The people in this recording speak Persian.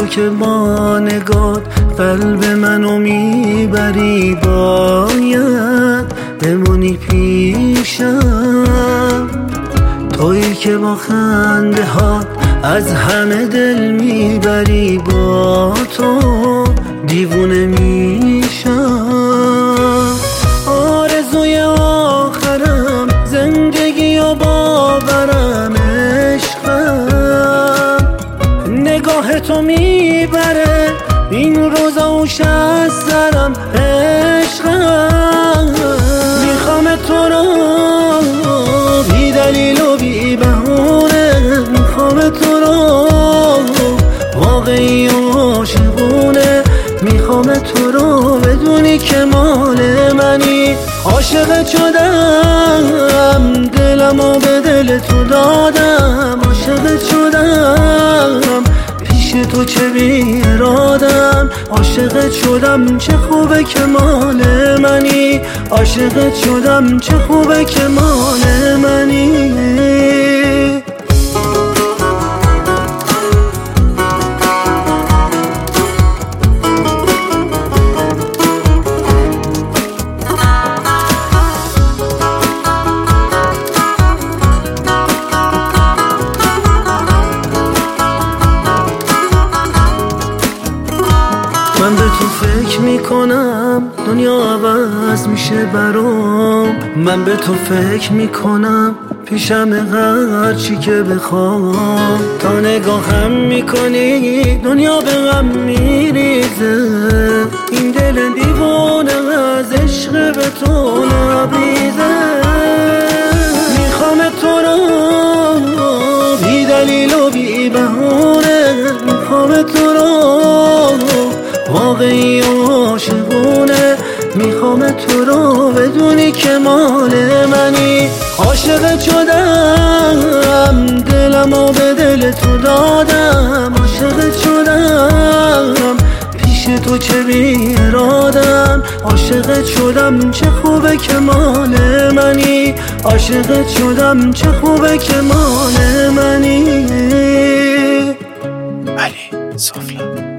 تو که با نگات قلب منو میبری، باید بمونی پیشم. تویی که با خنده هات از همه دل میبری، با تو دیوونه میشم. آرزوی آخرم زندگی و باورم، عشقم نگاه تو میبره این روزا و از سرم، عشقم میخوام تو رو بی دلیل و بی بهونه، میخوام تو رو واقعی و عاشقونه، میخوام تو رو بدونی که مال منی. عاشقت شدم دلمو به دل تو دادم، عاشقت شدم پیش تو چه بی ارادم، عاشقت شدم چه خوبه که مال منی، عاشقت شدم چه خوبه که مال منی. من به تو فکر میکنم دنیا عوض میشه برام، من به تو فکر میکنم پیشم هر چی که بخوام. تا نگاهم میکنی دنیا به غم میریزه، این دل دیوانه از عشق به تو لبریزه. میخوام تو رو بی دلیل و بی بهونه، میخوام تو رو واقعی و عاشقونه، میخوام تو رو بدونی که مال منی. عاشقت شدم دلمو به دل تو دادم، عاشقت شدم پیش تو چه بی ارادم، عاشقت شدم چه خوبه که مال منی، عاشقت شدم چه خوبه که مال منی. علی سفلا.